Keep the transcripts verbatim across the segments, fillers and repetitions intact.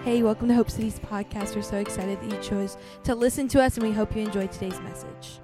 Hey, welcome to Hope City's podcast. We're so excited that you chose to listen to us, and we hope you enjoyed today's message.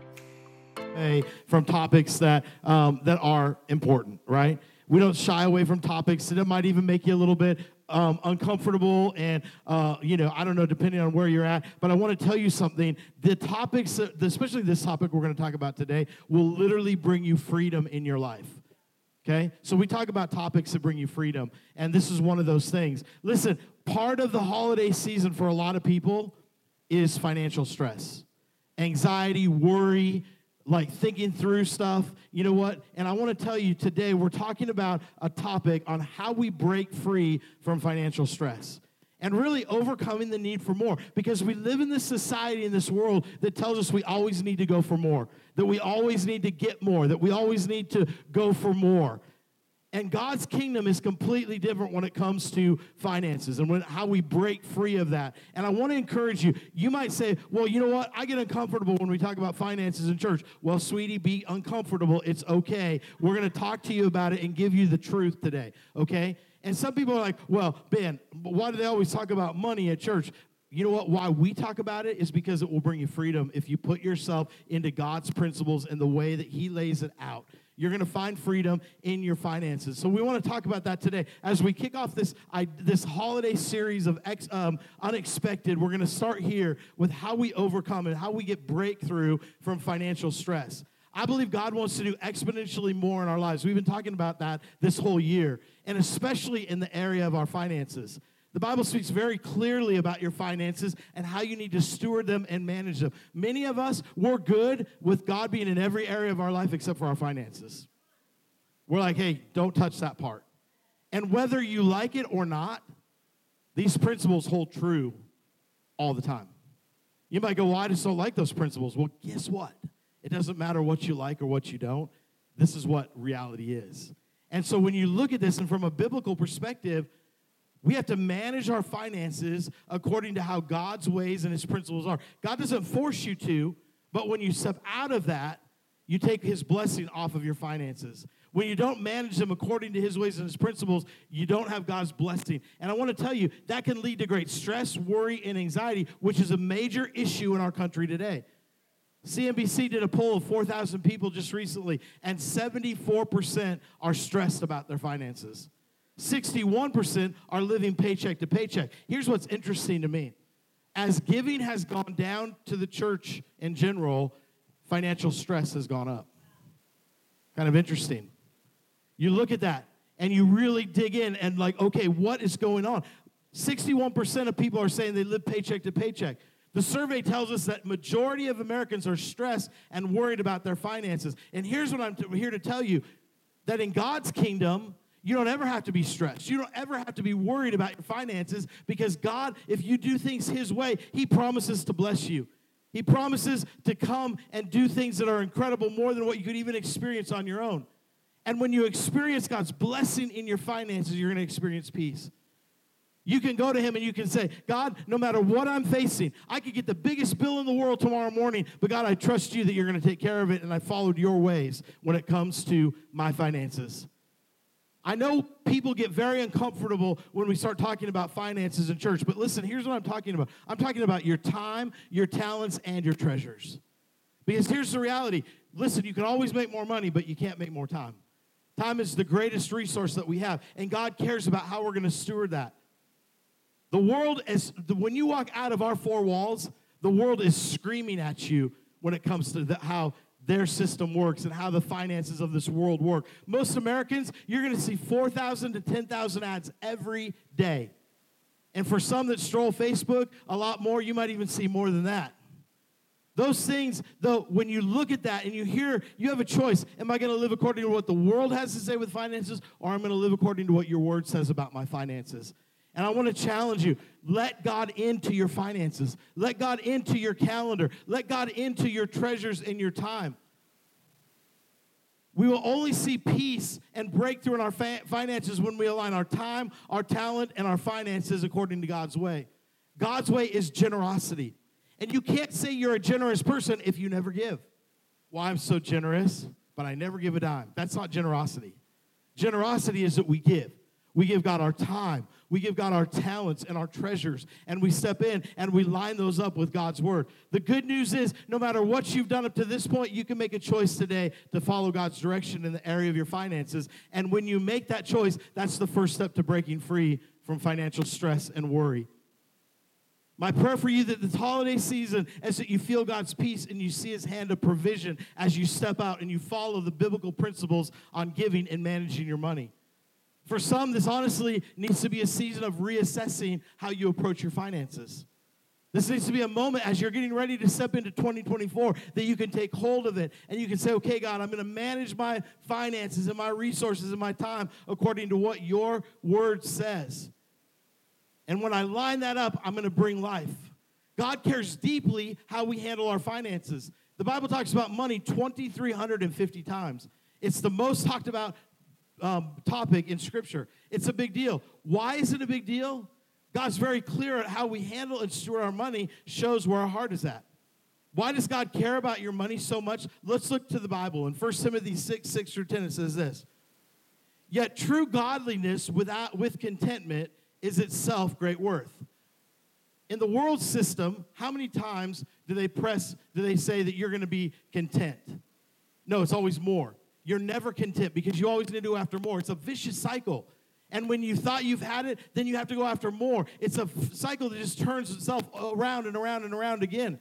Hey, from topics that um, that are important, right? We don't shy away from topics that might even make you a little bit um, uncomfortable, and uh, you know, I don't know, depending on where you're at. But I want to tell you something: the topics, especially this topic we're going to talk about today, will literally bring you freedom in your life. Okay, so we talk about topics that bring you freedom, and this is one of those things. Listen, part of the holiday season for a lot of people is financial stress, anxiety, worry, like thinking through stuff. You know what? And I want to tell you today, we're talking about a topic on how we break free from financial stress and really overcoming the need for more, because we live in this society, in this world that tells us we always need to go for more, that we always need to get more, that we always need to go for more. And God's kingdom is completely different when it comes to finances and when, how we break free of that. And I want to encourage you. You might say, well, you know what? I get uncomfortable when we talk about finances in church. Well, sweetie, be uncomfortable. It's okay. We're going to talk to you about it and give you the truth today, okay? And some people are like, well, Ben, why do they always talk about money at church? You know what? Why we talk about it is because it will bring you freedom if you put yourself into God's principles and the way that He lays it out. You're going to find freedom in your finances. So we want to talk about that today. As we kick off this, I, this holiday series of ex, um, Unexpected, we're going to start here with how we overcome and how we get breakthrough from financial stress. I believe God wants to do exponentially more in our lives. We've been talking about that this whole year, and especially in the area of our finances. The Bible speaks very clearly about your finances and how you need to steward them and manage them. Many of us, we're good with God being in every area of our life except for our finances. We're like, hey, don't touch that part. And whether you like it or not, these principles hold true all the time. You might go, well, I just don't like those principles. Well, guess what? It doesn't matter what you like or what you don't. This is what reality is. And so when you look at this, and from a biblical perspective, we have to manage our finances according to how God's ways and His principles are. God doesn't force you to, but when you step out of that, you take His blessing off of your finances. When you don't manage them according to His ways and His principles, you don't have God's blessing. And I want to tell you, that can lead to great stress, worry, and anxiety, which is a major issue in our country today. C N B C did a poll of four thousand people just recently, and seventy-four percent are stressed about their finances. sixty-one percent are living paycheck to paycheck. Here's what's interesting to me. As giving has gone down to the church in general, financial stress has gone up. Kind of interesting. You look at that, and you really dig in and like, okay, what is going on? sixty-one percent of people are saying they live paycheck to paycheck. The survey tells us that majority of Americans are stressed and worried about their finances. And here's what I'm t- here to tell you, that in God's kingdom, you don't ever have to be stressed. You don't ever have to be worried about your finances, because God, if you do things His way, He promises to bless you. He promises to come and do things that are incredible, more than what you could even experience on your own. And when you experience God's blessing in your finances, you're going to experience peace. You can go to Him and you can say, God, no matter what I'm facing, I could get the biggest bill in the world tomorrow morning, but God, I trust You that You're going to take care of it, and I followed Your ways when it comes to my finances. I know people get very uncomfortable when we start talking about finances in church, but listen, here's what I'm talking about. I'm talking about your time, your talents, and your treasures. Because here's the reality. Listen, you can always make more money, but you can't make more time. Time is the greatest resource that we have, and God cares about how we're going to steward that. The world is, when you walk out of our four walls, the world is screaming at you when it comes to the, how their system works and how the finances of this world work. Most Americans, you're going to see four thousand to ten thousand ads every day. And for some that stroll Facebook, a lot more, you might even see more than that. Those things, though, when you look at that and you hear, you have a choice. Am I going to live according to what the world has to say with finances, or am I going to live according to what Your word says about my finances? And I want to challenge you, let God into your finances. Let God into your calendar. Let God into your treasures and your time. We will only see peace and breakthrough in our fa- finances when we align our time, our talent, and our finances according to God's way. God's way is generosity. And you can't say you're a generous person if you never give. Well, I'm so generous, but I never give a dime. That's not generosity. Generosity is that we give. We give God our time. We give God our talents and our treasures, and we step in and we line those up with God's word. The good news is, no matter what you've done up to this point, you can make a choice today to follow God's direction in the area of your finances. And when you make that choice, that's the first step to breaking free from financial stress and worry. My prayer for you that this holiday season is that you feel God's peace and you see his hand of provision as you step out and you follow the biblical principles on giving and managing your money. For some, this honestly needs to be a season of reassessing how you approach your finances. This needs to be a moment as you're getting ready to step into twenty twenty-four that you can take hold of it and you can say, okay, God, I'm going to manage my finances and my resources and my time according to what your word says. And when I line that up, I'm going to bring life. God cares deeply how we handle our finances. The Bible talks about money two thousand three hundred fifty times. It's the most talked about um, topic in Scripture. It's a big deal. Why is it a big deal? God's very clear at how we handle and steward our money shows where our heart is at. Why does God care about your money so much? Let's look to the Bible. In First Timothy six, six through ten, it says this. Yet true godliness without, with contentment is itself great worth. In the world system, how many times do they press, do they say that you're going to be content? No, it's always more. You're never content because you always need to go after more. It's a vicious cycle. And when you thought you've had it, then you have to go after more. It's a f- cycle that just turns itself around and around and around again.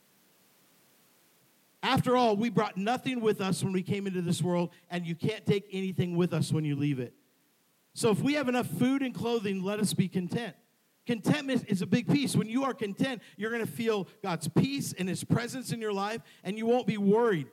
After all, we brought nothing with us when we came into this world, and you can't take anything with us when you leave it. So if we have enough food and clothing, let us be content. Contentment is a big piece. When you are content, you're going to feel God's peace and his presence in your life, and you won't be worried.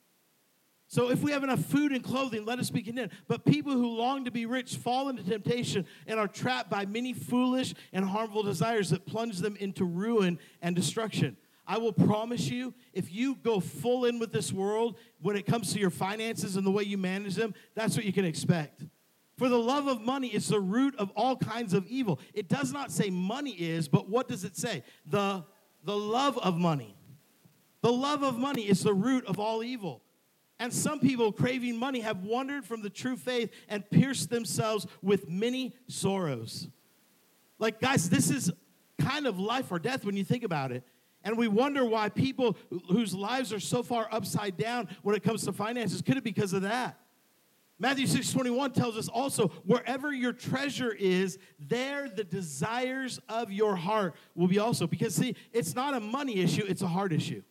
So if we have enough food and clothing, let us be content. But people who long to be rich fall into temptation and are trapped by many foolish and harmful desires that plunge them into ruin and destruction. I will promise you, if you go full in with this world when it comes to your finances and the way you manage them, that's what you can expect. For the love of money is the root of all kinds of evil. It does not say money is, but what does it say? The, the love of money. The love of money is the root of all evil. And some people craving money have wandered from the true faith and pierced themselves with many sorrows. Like, guys, this is kind of life or death when you think about it. And we wonder why people whose lives are so far upside down when it comes to finances, could it be because of that? Matthew six twenty-one tells us also, wherever your treasure is, there the desires of your heart will be also. Because, see, it's not a money issue, it's a heart issue.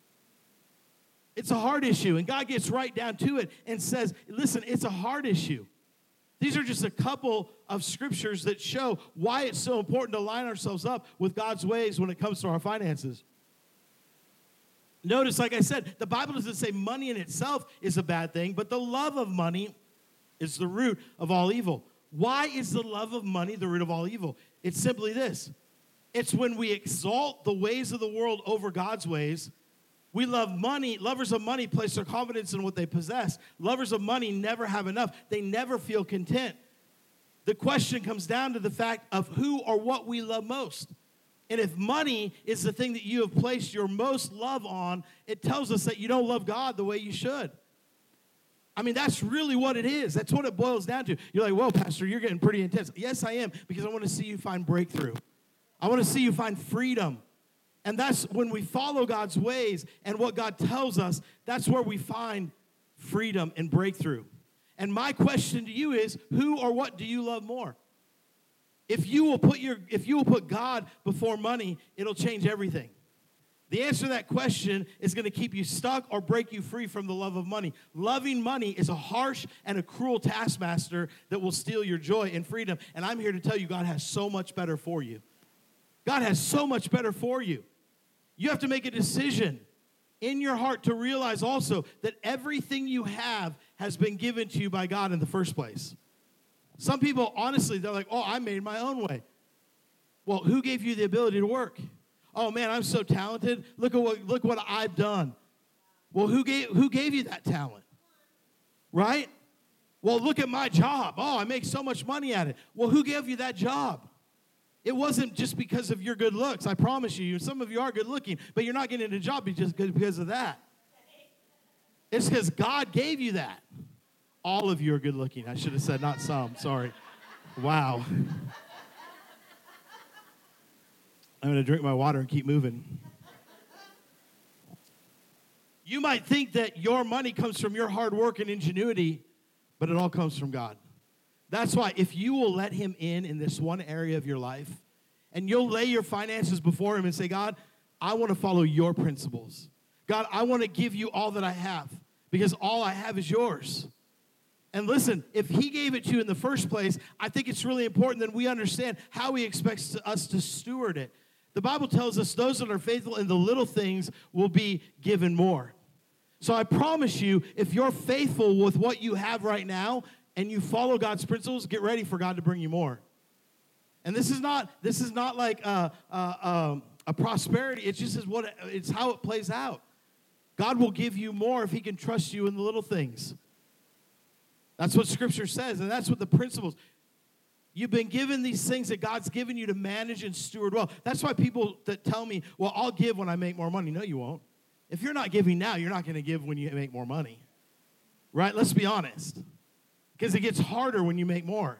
It's a heart issue, and God gets right down to it and says, listen, it's a heart issue. These are just a couple of scriptures that show why it's so important to line ourselves up with God's ways when it comes to our finances. Notice, like I said, the Bible doesn't say money in itself is a bad thing, but the love of money is the root of all evil. Why is the love of money the root of all evil? It's simply this. It's when we exalt the ways of the world over God's ways. We love money. Lovers of money place their confidence in what they possess. Lovers of money never have enough. They never feel content. The question comes down to the fact of who or what we love most. And if money is the thing that you have placed your most love on, it tells us that you don't love God the way you should. I mean, that's really what it is. That's what it boils down to. You're like, whoa, Pastor, you're getting pretty intense. Yes, I am, because I want to see you find breakthrough. I want to see you find freedom. And that's when we follow God's ways and what God tells us, that's where we find freedom and breakthrough. And my question to you is, who or what do you love more? If you will put your if you will put God before money, it'll change everything. The answer to that question is going to keep you stuck or break you free from the love of money. Loving money is a harsh and a cruel taskmaster that will steal your joy and freedom. And I'm here to tell you, God has so much better for you. God has so much better for you. You have to make a decision in your heart to realize also that everything you have has been given to you by God in the first place. Some people, honestly, they're like, oh, I made my own way. Well, who gave you the ability to work? Oh, man, I'm so talented. Look at what, look what I've done. Well, who gave, who gave you that talent? Right? Well, look at my job. Oh, I make so much money at it. Well, who gave you that job? It wasn't just because of your good looks. I promise you. Some of you are good looking, but you're not getting a job just because of that. It's because God gave you that. All of you are good looking. I should have said not some. Sorry. Wow. I'm going to drink my water and keep moving. You might think that your money comes from your hard work and ingenuity, but it all comes from God. That's why if you will let him in in this one area of your life, and you'll lay your finances before him and say, God, I want to follow your principles. God, I want to give you all that I have because all I have is yours. And listen, if he gave it to you in the first place, I think it's really important that we understand how he expects to, us to steward it. The Bible tells us those that are faithful in the little things will be given more. So I promise you, if you're faithful with what you have right now and you follow God's principles, get ready for God to bring you more. And this is not this is not like a, a, a, a prosperity. It's just is what it, it's how it plays out. God will give you more if he can trust you in the little things. That's what Scripture says, and that's what the principles. You've been given these things that God's given you to manage and steward well. That's why people that tell me, well, I'll give when I make more money. No, you won't. If you're not giving now, you're not going to give when you make more money. Right? Let's be honest. Because it gets harder when you make more.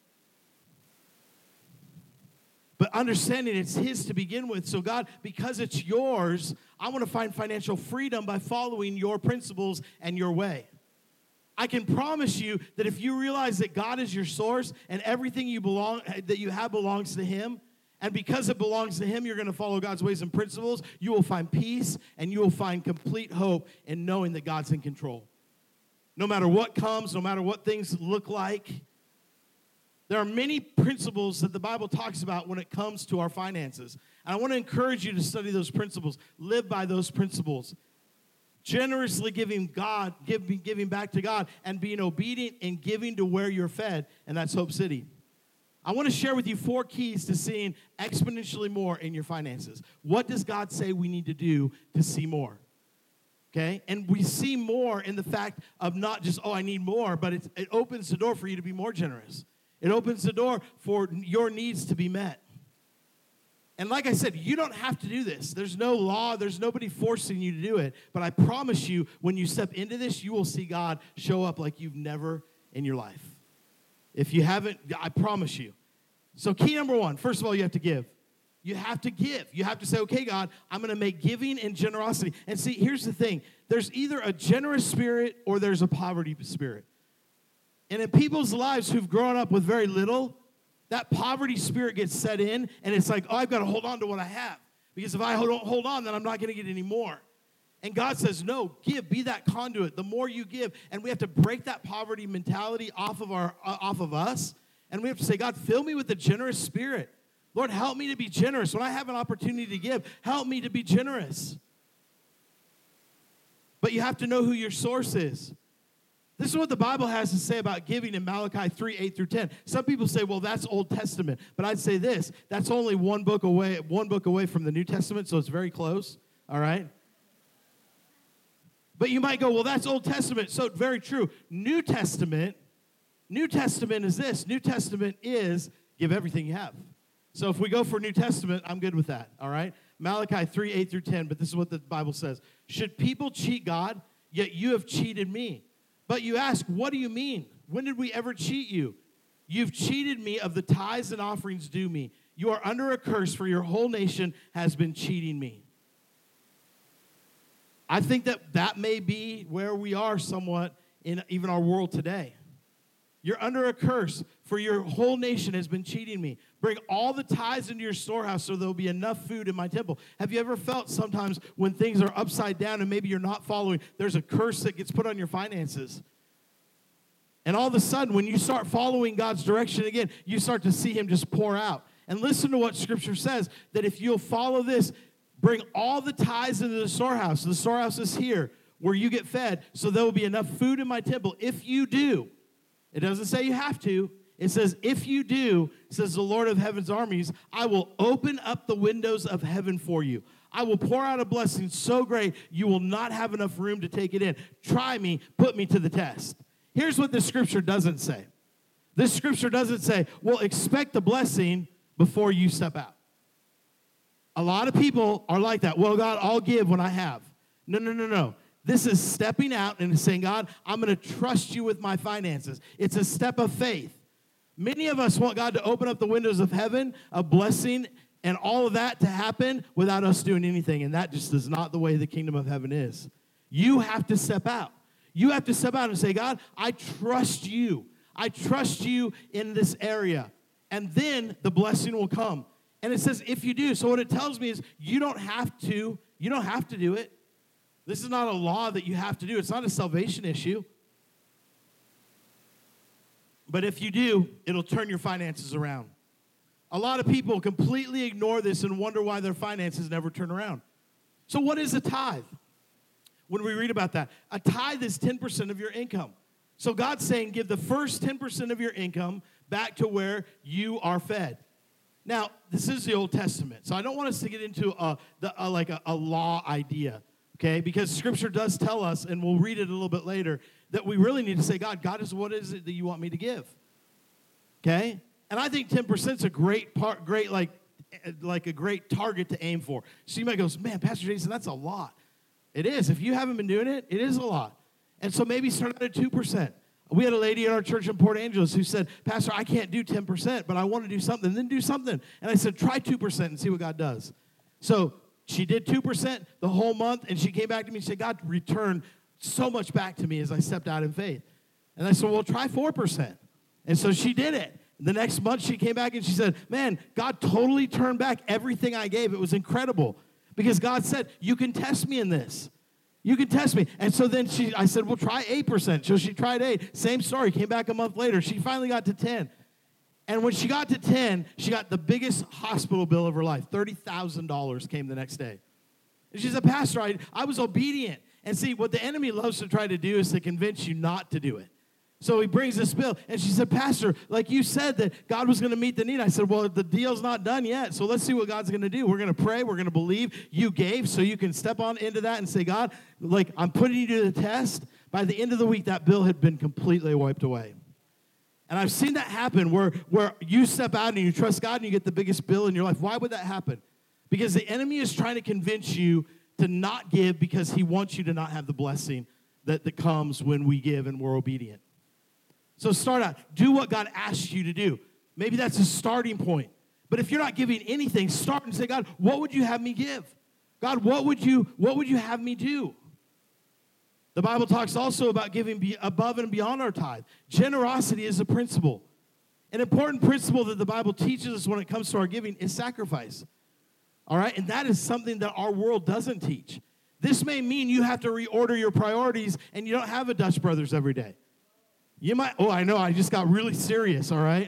But understanding it's his to begin with. So God, because it's yours, I want to find financial freedom by following your principles and your way. I can promise you that if you realize that God is your source and everything you belong that you have belongs to him, and because it belongs to him, you're going to follow God's ways and principles, you will find peace and you will find complete hope in knowing that God's in control. No matter what comes, no matter what things look like, there are many principles that the Bible talks about when it comes to our finances. And I want to encourage you to study those principles, live by those principles. Generously giving God, giving, giving back to God, and being obedient and giving to where you're fed, and that's Hope City. I want to share with you four keys to seeing exponentially more in your finances. What does God say we need to do to see more? Okay? And we see more in the fact of not just, oh, I need more, but it's, it opens the door for you to be more generous. It opens the door for your needs to be met. And like I said, you don't have to do this. There's no law. There's nobody forcing you to do it. But I promise you, when you step into this, you will see God show up like you've never in your life. If you haven't, I promise you. So key number one, first of all, you have to give. You have to give. You have to say, okay, God, I'm going to make giving and generosity. And see, here's the thing. There's either a generous spirit or there's a poverty spirit. And in people's lives who've grown up with very little, that poverty spirit gets set in, and it's like, oh, I've got to hold on to what I have. Because if I don't hold on, then I'm not going to get any more. And God says, no, give, be that conduit. The more you give, and we have to break that poverty mentality off of our uh, off of us, and we have to say, God, fill me with the generous spirit. Lord, help me to be generous. When I have an opportunity to give, help me to be generous. But you have to know who your source is. This is what the Bible has to say about giving in Malachi three, eight through ten. Some people say, well, that's Old Testament. But I'd say this, that's only one book away, one book away from the New Testament, so it's very close, all right? But you might go, well, that's Old Testament. So very true. New Testament, New Testament is this. New Testament is give everything you have. So if we go for New Testament, I'm good with that, all right? Malachi three, eight through ten, but this is what the Bible says. Should people cheat God? Yet you have cheated me. But you ask, what do you mean? When did we ever cheat you? You've cheated me of the tithes and offerings due me. You are under a curse, for your whole nation has been cheating me. I think that that may be where we are somewhat in even our world today. You're under a curse, for your whole nation has been cheating me. Bring all the tithes into your storehouse so there'll be enough food in my temple. Have you ever felt sometimes when things are upside down and maybe you're not following, there's a curse that gets put on your finances? And all of a sudden, when you start following God's direction again, you start to see him just pour out. And listen to what Scripture says, that if you'll follow this, bring all the tithes into the storehouse. The storehouse is here where you get fed, so there will be enough food in my temple. If you do, it doesn't say you have to. It says, if you do, says the Lord of heaven's armies, I will open up the windows of heaven for you. I will pour out a blessing so great you will not have enough room to take it in. Try me, put me to the test. Here's what this scripture doesn't say. This scripture doesn't say, well, expect the blessing before you step out. A lot of people are like that. Well, God, I'll give when I have. No, no, no, no. This is stepping out and saying, God, I'm going to trust you with my finances. It's a step of faith. Many of us want God to open up the windows of heaven, a blessing, And all of that to happen without us doing anything. And that just is not the way the kingdom of heaven is. You have to step out. You have to step out and say, God, I trust you. I trust you in this area. And then the blessing will come. And it says, if you do. So what it tells me is you don't have to, you don't have to do it. This is not a law that you have to do. It's not a salvation issue. But if you do, it'll turn your finances around. A lot of people completely ignore this and wonder why their finances never turn around. So what is a tithe? When we read about that, a tithe is ten percent of your income. So God's saying give the first ten percent of your income back to where you are fed. Now, this is the Old Testament, so I don't want us to get into a, the, a, like a, a law idea, okay? Because Scripture does tell us, and we'll read it a little bit later, that we really need to say, God, God is what is it that you want me to give? Okay? And I think ten percent is a great part, great like, like a great target to aim for. So you might go, man, Pastor Jason, that's a lot. It is. If you haven't been doing it, it is a lot. And so maybe start out at two percent. We had a lady in our church in Port Angeles who said, Pastor, I can't do ten percent, but I want to do something. Then do something. And I said, try two percent and see what God does. So she did two percent the whole month, and she came back to me and said, God returned so much back to me as I stepped out in faith. And I said, well, try four percent. And so she did it. The next month she came back and she said, man, God totally turned back everything I gave. It was incredible because God said, you can test me in this. You can test me. And so then she, I said, well, try eight percent. So she tried eight. Same story. Came back a month later. She finally got to ten. And when she got to ten, she got the biggest hospital bill of her life. thirty thousand dollars came the next day. And she said, Pastor, I, I was obedient. And see, what the enemy loves to try to do is to convince you not to do it. So he brings this bill, and she said, Pastor, like you said that God was going to meet the need. I said, well, the deal's not done yet, so let's see what God's going to do. We're going to pray. We're going to believe you gave, so you can step on into that and say, God, like, I'm putting you to the test. By the end of the week, that bill had been completely wiped away. And I've seen that happen where, where you step out and you trust God and you get the biggest bill in your life. Why would that happen? Because the enemy is trying to convince you to not give because he wants you to not have the blessing that, that comes when we give and we're obedient. So start out. Do what God asks you to do. Maybe that's a starting point. But if you're not giving anything, start and say, God, what would you have me give? God, what would you, what would you have me do? The Bible talks also about giving be above and beyond our tithe. Generosity is a principle. An important principle that the Bible teaches us when it comes to our giving is sacrifice. All right? And that is something that our world doesn't teach. This may mean you have to reorder your priorities and you don't have a Dutch Brothers every day. You might, oh, I know, I just got really serious, all right?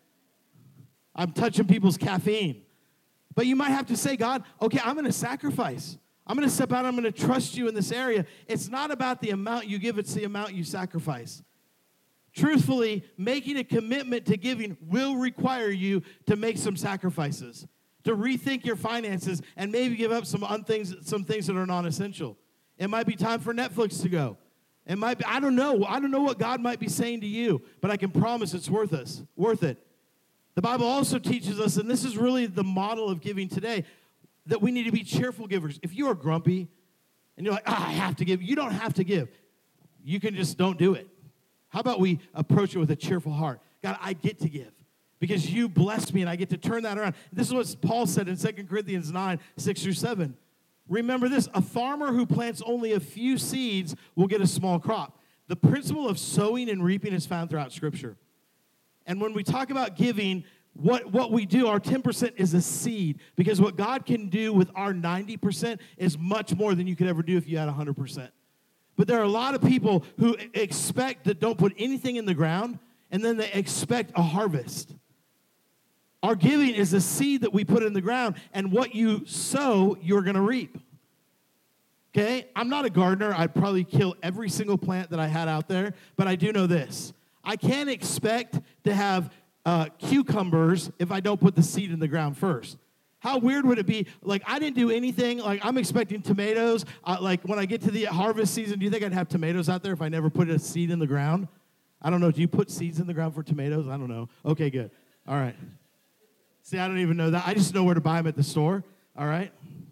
I'm touching people's caffeine. But you might have to say, God, okay, I'm going to sacrifice. I'm going to step out. I'm going to trust you in this area. It's not about the amount you give. It's the amount you sacrifice. Truthfully, making a commitment to giving will require you to make some sacrifices, to rethink your finances, and maybe give up some, things, some things that are non-essential. It might be time for Netflix to go. It might be, I don't know. I don't know what God might be saying to you, but I can promise it's worth us, worth it. The Bible also teaches us, and this is really the model of giving today, that we need to be cheerful givers. If you are grumpy and you're like, ah, I have to give, you don't have to give. You can just don't do it. How about we approach it with a cheerful heart? God, I get to give because you blessed me and I get to turn that around. This is what Paul said in Second Corinthians nine, six through seven. Remember this, a farmer who plants only a few seeds will get a small crop. The principle of sowing and reaping is found throughout Scripture. And when we talk about giving, what, what we do, our ten percent is a seed, because what God can do with our ninety percent is much more than you could ever do if you had one hundred percent. But there are a lot of people who expect that don't put anything in the ground, and then they expect a harvest. Our giving is a seed that we put in the ground, and what you sow, you're going to reap. Okay? I'm not a gardener. I'd probably kill every single plant that I had out there, but I do know this. I can't expect to have uh, cucumbers if I don't put the seed in the ground first. How weird would it be? Like, I didn't do anything. Like, I'm expecting tomatoes. Uh, like, when I get to the harvest season, do you think I'd have tomatoes out there if I never put a seed in the ground? I don't know. Do you put seeds in the ground for tomatoes? I don't know. Okay, good. All right. See, I don't even know that. I just know where to buy them at the store, all right?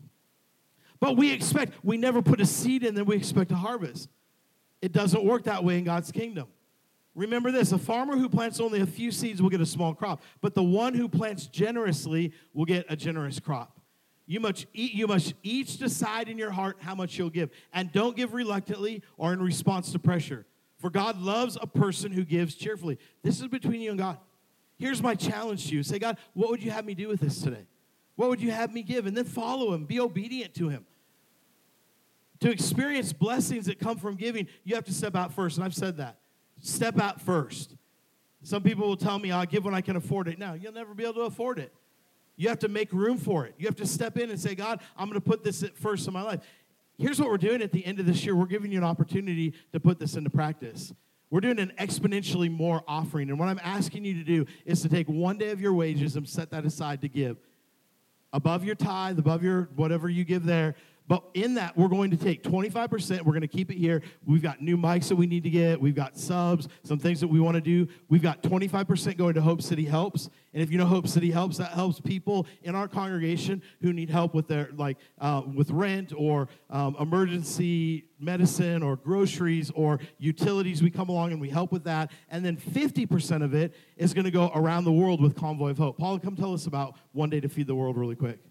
But we expect, we never put a seed in, then we expect a harvest. It doesn't work that way in God's kingdom. Remember this, a farmer who plants only a few seeds will get a small crop, but the one who plants generously will get a generous crop. You must, eat, you must each decide in your heart how much you'll give, and don't give reluctantly or in response to pressure, for God loves a person who gives cheerfully. This is between you and God. Here's my challenge to you. Say, God, what would you have me do with this today? What would you have me give? And then follow him. Be obedient to him. To experience blessings that come from giving, you have to step out first, and I've said that. Step out first. Some people will tell me, I'll give when I can afford it. No, you'll never be able to afford it. You have to make room for it. You have to step in and say, God, I'm going to put this at first in my life. Here's what we're doing at the end of this year. We're giving you an opportunity to put this into practice. We're doing an exponentially more offering. And what I'm asking you to do is to take one day of your wages and set that aside to give. Above your tithe, above your whatever you give there. But in that, we're going to take twenty-five percent. We're going to keep it here. We've got new mics that we need to get. We've got subs, some things that we want to do. We've got twenty-five percent going to Hope City Helps. And if you know Hope City Helps, that helps people in our congregation who need help with their, like, uh, with rent or um, emergency medicine or groceries or utilities. We come along and we help with that. And then fifty percent of it is going to go around the world with Convoy of Hope. Paula, come tell us about One Day to Feed the World really quick.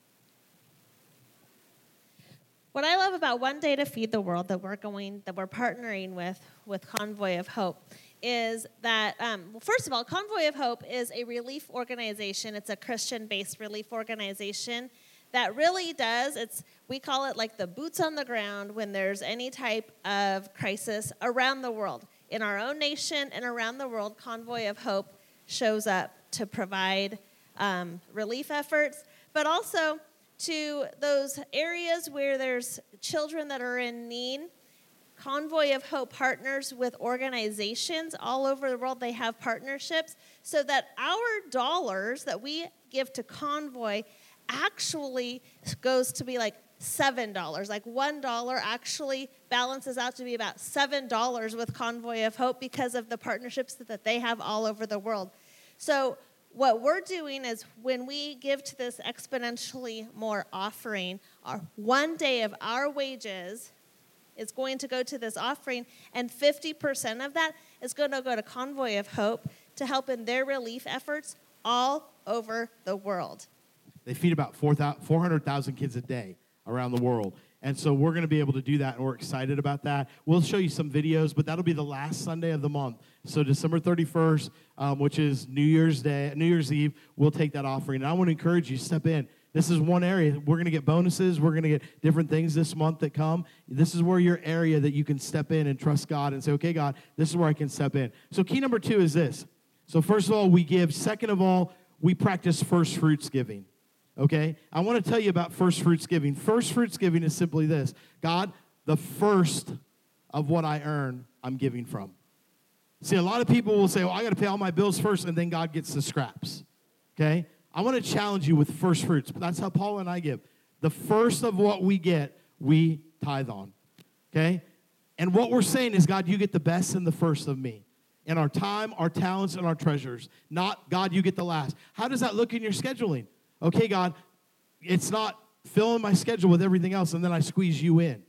What I love about One Day to Feed the World that we're going, that we're partnering with, with Convoy of Hope, is that, um, well, first of all, Convoy of Hope is a relief organization. It's a Christian-based relief organization that really does, it's, we call it like the boots on the ground when there's any type of crisis around the world. In our own nation and around the world, Convoy of Hope shows up to provide um, relief efforts, but also to those areas where there's children that are in need. Convoy of Hope partners with organizations all over the world. They have partnerships so that our dollars that we give to Convoy actually goes to be like seven dollars. Like one dollar actually balances out to be about seven dollars with Convoy of Hope because of the partnerships that they have all over the world. So what we're doing is when we give to this exponentially more offering, our one day of our wages is going to go to this offering, and fifty percent of that is going to go to Convoy of Hope to help in their relief efforts all over the world. They feed about four hundred thousand kids a day around the world. And so we're going to be able to do that, and we're excited about that. We'll show you some videos, but that'll be the last Sunday of the month. So December thirty-first, um, which is New Year's Day, New Year's Eve, we'll take that offering. And I want to encourage you, step in. This is one area. We're going to get bonuses. We're going to get different things this month that come. This is where your area that you can step in and trust God and say, okay, God, this is where I can step in. So key number two is this. So first of all, we give. Second of all, we practice first fruits giving. Okay? I want to tell you about first fruits giving. First fruits giving is simply this. God, the first of what I earn, I'm giving from. See, a lot of people will say, well, I got to pay all my bills first, and then God gets the scraps. Okay? I want to challenge you with first fruits. That's how Paul and I give. The first of what we get, we tithe on. Okay? And what we're saying is, God, you get the best and the first of me. In our time, our talents, and our treasures. Not, God, you get the last. How does that look in your scheduling? Okay, God, it's not filling my schedule with everything else, and then I squeeze you in.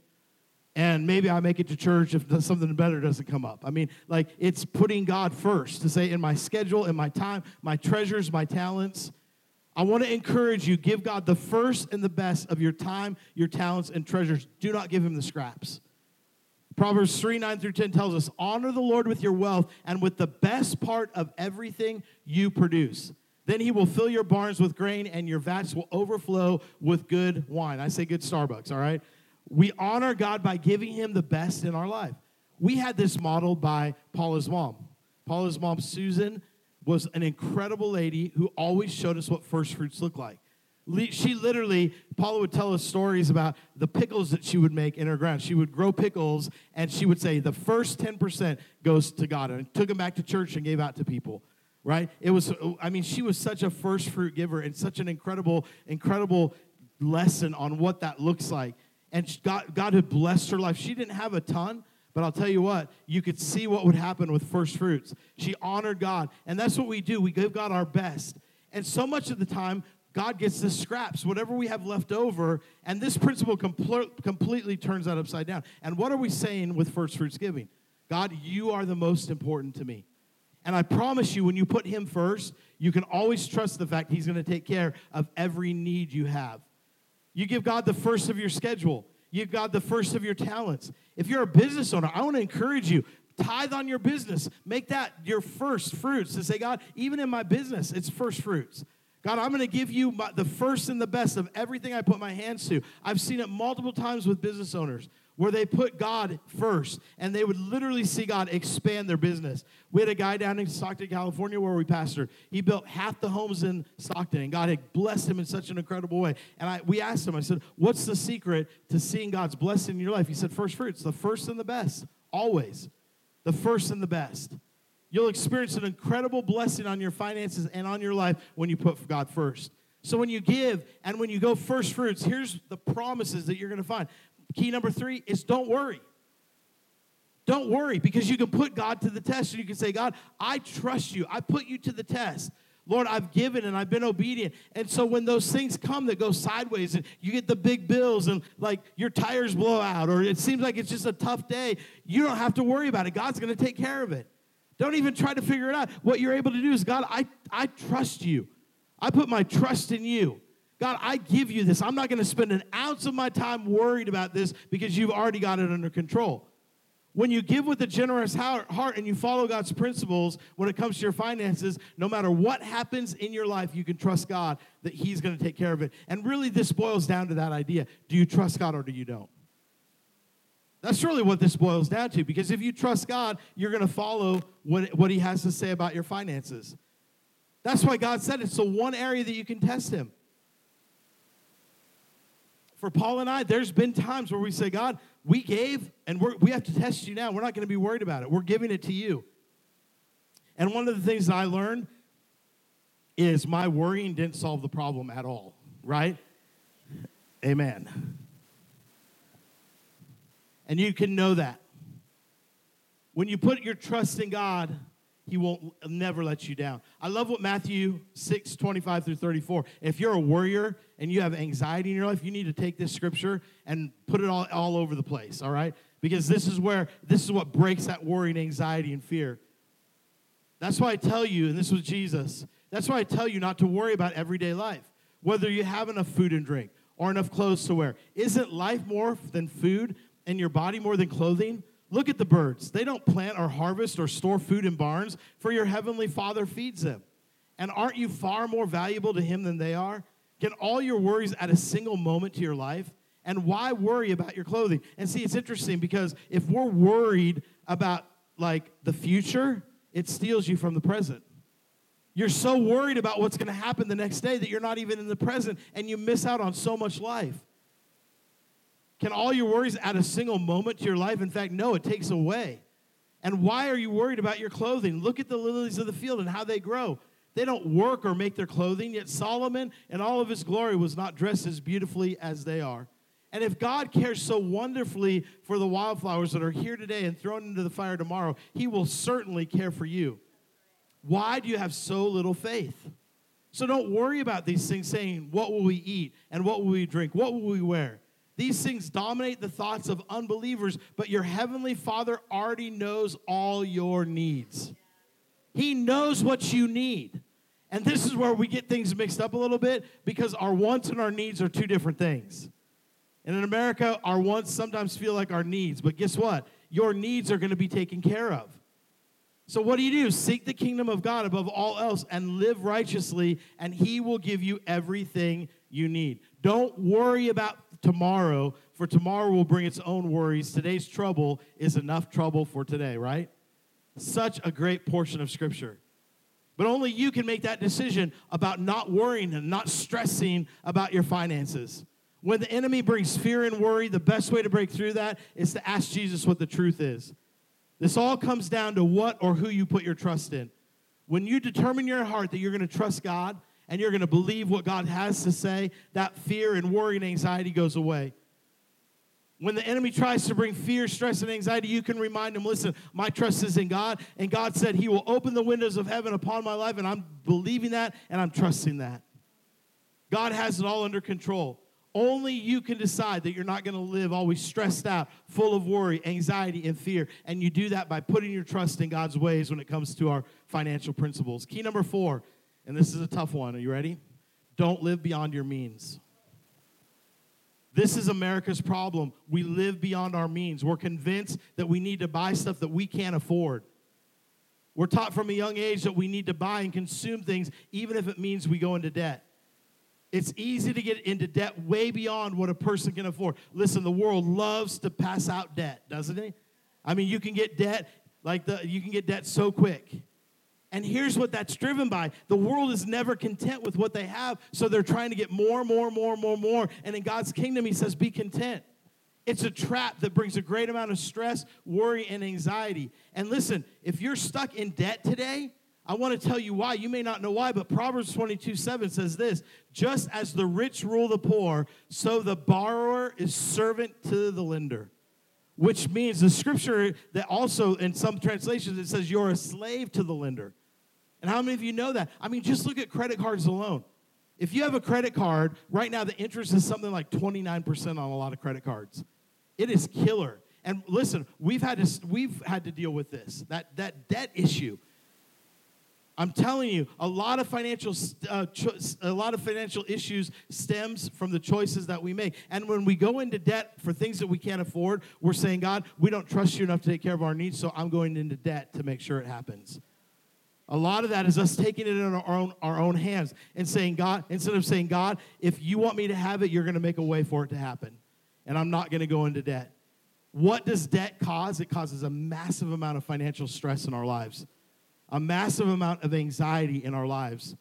And maybe I make it to church if something better doesn't come up. I mean, like, it's putting God first to say in my schedule, in my time, my treasures, my talents. I want to encourage you, give God the first and the best of your time, your talents, and treasures. Do not give him the scraps. Proverbs three, nine through ten tells us, honor the Lord with your wealth and with the best part of everything you produce. Then he will fill your barns with grain, and your vats will overflow with good wine. I say good Starbucks, all right? We honor God by giving him the best in our life. We had this modeled by Paula's mom. Paula's mom, Susan, was an incredible lady who always showed us what first fruits look like. She literally, Paula would tell us stories about the pickles that she would make in her ground. She would grow pickles, and she would say the first ten percent goes to God, and took them back to church and gave out to people. Right? It was, I mean, she was such a first fruit giver and such an incredible, incredible lesson on what that looks like. And God, God had blessed her life. She didn't have a ton, but I'll tell you what, you could see what would happen with first fruits. She honored God, and that's what we do. We give God our best. And so much of the time, God gets the scraps, whatever we have left over, and this principle compl- completely turns that upside down. And what are we saying with first fruits giving? God, you are the most important to me. And I promise you, when you put him first, you can always trust the fact he's going to take care of every need you have. You give God the first of your schedule. You give God the first of your talents. If you're a business owner, I want to encourage you, tithe on your business. Make that your first fruits. To say, God, even in my business, it's first fruits. God, I'm going to give you my, the first and the best of everything I put my hands to. I've seen it multiple times with business owners where they put God first, and they would literally see God expand their business. We had a guy down in Stockton, California, where we pastored. He built half the homes in Stockton, and God had blessed him in such an incredible way. And I, we asked him, I said, what's the secret to seeing God's blessing in your life? He said, first fruits, the first and the best, always. The first and the best. You'll experience an incredible blessing on your finances and on your life when you put God first. So when you give and when you go first fruits, here's the promises that you're going to find. Key number three is don't worry. Don't worry, because you can put God to the test. And you can say, God, I trust you. I put you to the test. Lord, I've given and I've been obedient. And so when those things come that go sideways and you get the big bills and like your tires blow out or it seems like it's just a tough day, you don't have to worry about it. God's going to take care of it. Don't even try to figure it out. What you're able to do is, God, I, I trust you. I put my trust in you. God, I give you this. I'm not going to spend an ounce of my time worried about this because you've already got it under control. When you give with a generous heart and you follow God's principles when it comes to your finances, no matter what happens in your life, you can trust God that he's going to take care of it. And really, this boils down to that idea. Do you trust God or do you don't? That's really what this boils down to, because if you trust God, you're going to follow what, what he has to say about your finances. That's why God said it's the one area that you can test him. For Paul and I, there's been times where we say, God, we gave, and we're, we have to test you now. We're not going to be worried about it. We're giving it to you. And one of the things that I learned is my worrying didn't solve the problem at all, right? Amen. And you can know that. When you put your trust in God, he won't never let you down. I love what Matthew six, twenty-five through thirty-four. If you're a worrier and you have anxiety in your life, you need to take this scripture and put it all, all over the place, all right? Because this is where, this is what breaks that worry and anxiety and fear. That's why I tell you, and this was Jesus, that's why I tell you not to worry about everyday life, whether you have enough food and drink or enough clothes to wear. Isn't life more than food and your body more than clothing? Look at the birds. They don't plant or harvest or store food in barns, for your heavenly Father feeds them. And aren't you far more valuable to him than they are? Can all your worries add a single moment to your life? And why worry about your clothing? And see, it's interesting because if we're worried about, like, the future, it steals you from the present. You're so worried about what's going to happen the next day that you're not even in the present, and you miss out on so much life. Can all your worries add a single moment to your life? In fact, no, it takes away. And why are you worried about your clothing? Look at the lilies of the field and how they grow. They don't work or make their clothing, yet Solomon in all of his glory was not dressed as beautifully as they are. And if God cares so wonderfully for the wildflowers that are here today and thrown into the fire tomorrow, he will certainly care for you. Why do you have so little faith? So don't worry about these things saying, what will we eat and what will we drink? What will we wear? These things dominate the thoughts of unbelievers, but your heavenly Father already knows all your needs. He knows what you need. And this is where we get things mixed up a little bit, because our wants and our needs are two different things. And in America, our wants sometimes feel like our needs, but guess what? Your needs are going to be taken care of. So what do you do? Seek the kingdom of God above all else and live righteously, and he will give you everything you need. Don't worry about tomorrow, for tomorrow will bring its own worries. Today's trouble is enough trouble for today, right? Such a great portion of Scripture. But only you can make that decision about not worrying and not stressing about your finances. When the enemy brings fear and worry, the best way to break through that is to ask Jesus what the truth is. This all comes down to what or who you put your trust in. When you determine in your heart that you're going to trust God and you're going to believe what God has to say, that fear and worry and anxiety goes away. When the enemy tries to bring fear, stress, and anxiety, you can remind him, listen, my trust is in God, and God said he will open the windows of heaven upon my life, and I'm believing that, and I'm trusting that. God has it all under control. Only you can decide that you're not going to live always stressed out, full of worry, anxiety, and fear. And you do that by putting your trust in God's ways when it comes to our financial principles. Key number four, and this is a tough one. Are you ready? Don't live beyond your means. This is America's problem. We live beyond our means. We're convinced that we need to buy stuff that we can't afford. We're taught from a young age that we need to buy and consume things, even if it means we go into debt. It's easy to get into debt way beyond what a person can afford. Listen, the world loves to pass out debt, doesn't it? I mean, you can get debt like the you can get debt so quick. And here's what that's driven by. The world is never content with what they have, so they're trying to get more, more, more, more, more. And in God's kingdom, he says, be content. It's a trap that brings a great amount of stress, worry, and anxiety. And listen, if you're stuck in debt today, I want to tell you why. You may not know why, but Proverbs twenty-two seven says this, just as the rich rule the poor, so the borrower is servant to the lender. Which means the scripture that also in some translations it says you're a slave to the lender. And how many of you know that? I mean, just look at credit cards alone. If you have a credit card, right now the interest is something like twenty-nine percent on a lot of credit cards. It is killer. And listen, we've had to we've had to deal with this, that that debt issue. I'm telling you, a lot of financial uh, cho- a lot of financial issues stems from the choices that we make. And when we go into debt for things that we can't afford, we're saying, God, we don't trust you enough to take care of our needs, so I'm going into debt to make sure it happens. A lot of that is us taking it in our own, our own hands and saying, God, instead of saying, God, if you want me to have it, you're going to make a way for it to happen. And I'm not going to go into debt. What does debt cause? It causes a massive amount of financial stress in our lives. A massive amount of anxiety in our lives.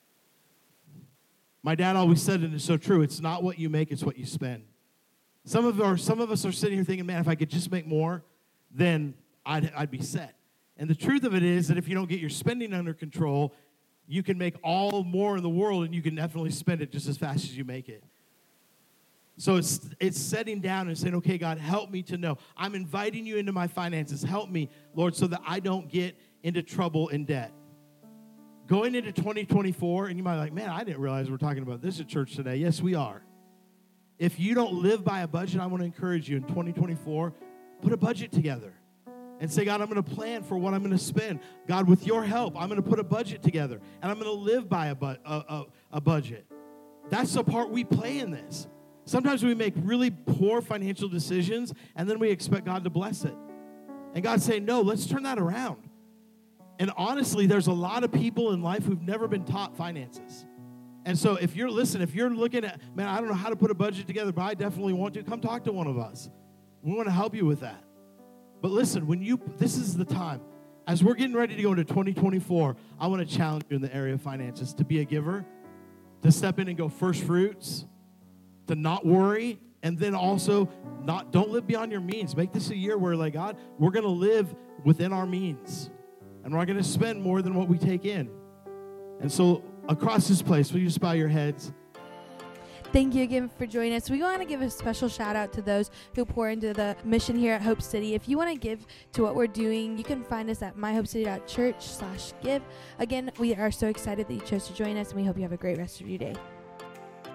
My dad always said, and it's so true, it's not what you make, it's what you spend. Some of our, some of us are sitting here thinking, man, if I could just make more, then I'd, I'd be set. And the truth of it is that if you don't get your spending under control, you can make all more in the world, and you can definitely spend it just as fast as you make it. So it's it's setting down and saying, okay, God, help me to know. I'm inviting you into my finances. Help me, Lord, so that I don't get into trouble in debt. Going into twenty twenty-four, and you might be like, man, I didn't realize we're talking about this at church today. Yes, we are. If you don't live by a budget, I want to encourage you in twenty twenty-four, put a budget together and say, God, I'm going to plan for what I'm going to spend. God, with your help, I'm going to put a budget together, and I'm going to live by a, bu- a, a, a budget. That's the part we play in this. Sometimes we make really poor financial decisions, and then we expect God to bless it. And God's saying, no, let's turn that around. And honestly, there's a lot of people in life who've never been taught finances. And so if you're, listen, if you're looking at, man, I don't know how to put a budget together, but I definitely want to, come talk to one of us. We want to help you with that. But listen, when you, this is the time. As we're getting ready to go into twenty twenty-four, I want to challenge you in the area of finances to be a giver, to step in and go first fruits, to not worry, and then also not don't live beyond your means. Make this a year where, like, God, we're going to live within our means, and we're not going to spend more than what we take in. And so across this place, will you just bow your heads? Thank you again for joining us. We want to give a special shout out to those who pour into the mission here at Hope City. If you want to give to what we're doing, you can find us at myhopecity.church slash give. Again, we are so excited that you chose to join us, and we hope you have a great rest of your day.